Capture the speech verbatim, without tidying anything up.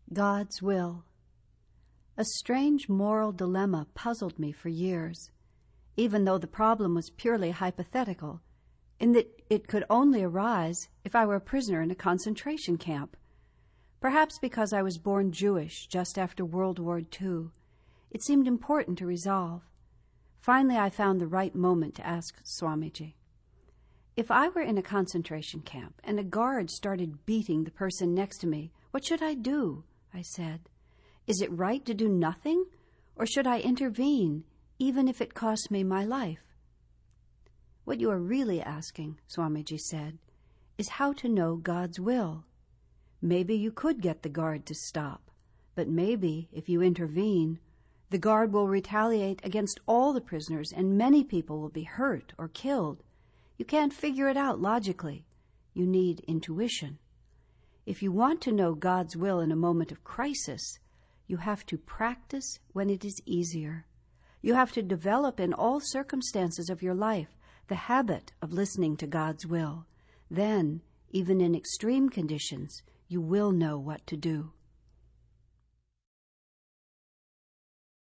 God's will. A strange moral dilemma puzzled me for years, even though the problem was purely hypothetical, in that it could only arise if I were a prisoner in a concentration camp. Perhaps because I was born Jewish just after World War Two, it seemed important to resolve. Finally, I found the right moment to ask Swamiji. If I were in a concentration camp and a guard started beating the person next to me, what should I do? I said. Is it right to do nothing, or should I intervene, even if it costs me my life? What you are really asking, Swamiji said, is how to know God's will. Maybe you could get the guard to stop, but maybe, if you intervene, the guard will retaliate against all the prisoners and many people will be hurt or killed. You can't figure it out logically. You need intuition. If you want to know God's will in a moment of crisis, you have to practice when it is easier. You have to develop in all circumstances of your life the habit of listening to God's will. Then, even in extreme conditions, you will know what to do.